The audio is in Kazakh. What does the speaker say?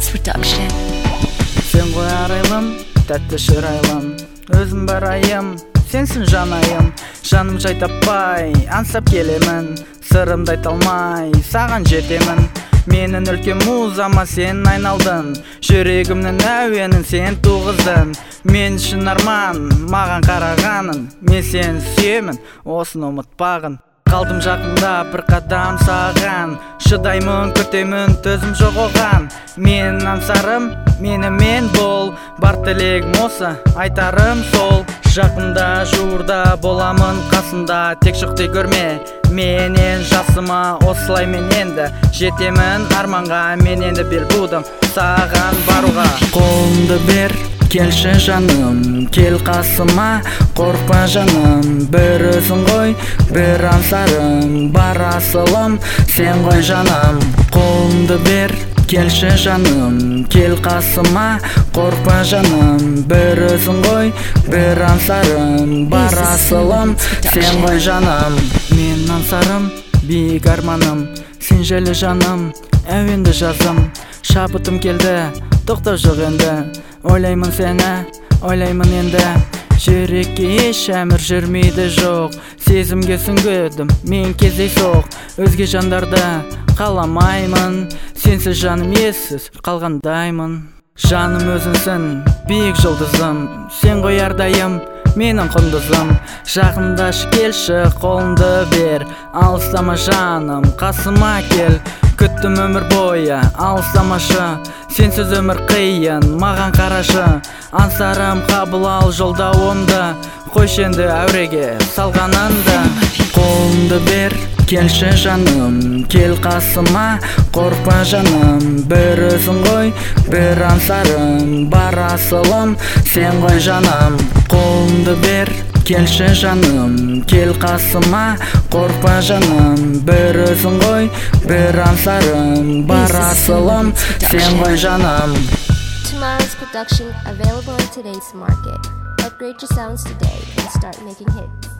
Miles Production. Sen koy arayılım, tәтті шырайлым. Өзім бар айым, сенсің жанайым. Жаным жай таппай, аңсап келемін. Сырымды айта алмай, саған жетемін. Менің үлкен музама сен айналдың. Жүрегімнің әуенін сен туғыздың. Мен үшін арман, маған қарағаның. Мен сені сүйемін, осыны ұмытпағын. Қалдым жақында бір қадам саған. Шыдаймын, күтемін, төзім жоқ оған. Мен аңсарым, менімен бол. Бар тілегім осы, айтарым сол. Жақында жуырда боламын қасында. Тек шықты көрме, менен жасыма. Осылай мен енді жетемін арманға. Мен енді бел будым саған баруға. Қолымды бер, келші жаным, кел қасыма. Қорқпа жаным, бір өзің ғой, бір аңсарым. Бар асылым, сен ғой жаным. Қолымды бер, келші жаным, кел қасыма. Қорқпа жаным, бір өзің ғой, бір аңсарым. Бар асылым, сен ғой жаным. Мен аңсарым, биік арманым. Сен жайлы жаным, әуенді жазым. Шабытым келді, тоқтау жоқ енді. Ойлаймын сені, ойлаймын енді. Жүрекке еш әмір жүрмейді жоқ. Сезімге сүңгедім, мен кездейсоқ. Өзге жандарды қаламаймын. Сенсіз жаным ессіз қалғандаймын. Жаным өзіңсің, биік жұлдызым. Сен ғой әрдайым, менің құндызым. Жақындашы келші, қолыңды бер. Алыстама жаным, қасыма кел. Күттім өмір бойы, алыстамашы. Сенсіз өмір қиын, маған қарашы. Аңсарым қабыл ал жолдауымды. Қойшы енді әуреге салғанымды. Қолыңды бер, келші жаным, кел қасыма. Қорқпа жаным, бір өзің ғой, бір аңсарым. Бар асылым, сен ғой жаным. Қолыңды бер, келші жаным, кел қасыма. Қорқпа жаным, бір өзің ғой, бір аңсарым. Бар асылым, сен ғой жаным. Miles Production, available in today's market. Upgrade your sounds today and start making hits.